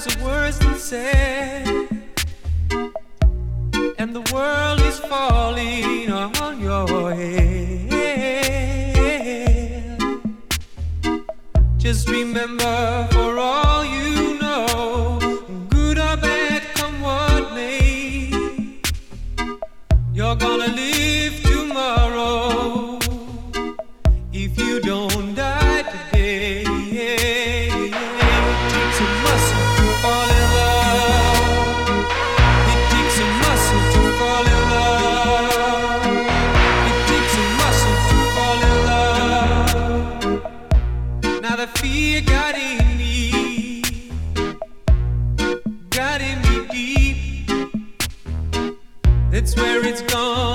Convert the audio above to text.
the words that said, and the world is falling on your head. Just remember, for all you know, good or bad, come what may, you're gonna live tomorrow if you don't die today. It takes a muscle to fall in love. It takes a muscle to fall in love. It takes a muscle to fall in love. Now the fear got in me deep. That's where it's gone.